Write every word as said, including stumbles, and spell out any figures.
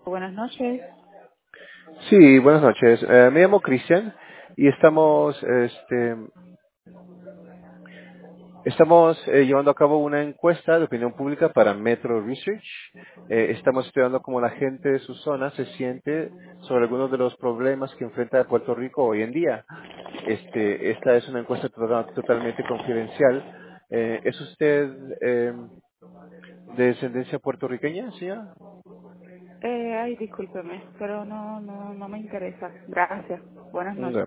Buenas noches. Sí, buenas noches. Eh, me llamo Cristian y estamos, este, estamos eh, llevando a cabo una encuesta de opinión pública para Metro Research. Eh, estamos estudiando cómo la gente de su zona se siente sobre algunos de los problemas que enfrenta Puerto Rico hoy en día. Este, esta es una encuesta to- totalmente confidencial. Eh, ¿Es usted eh, de descendencia puertorriqueña, señora? Eh, ay, discúlpeme, pero no, no, no me interesa. Gracias. Buenas noches.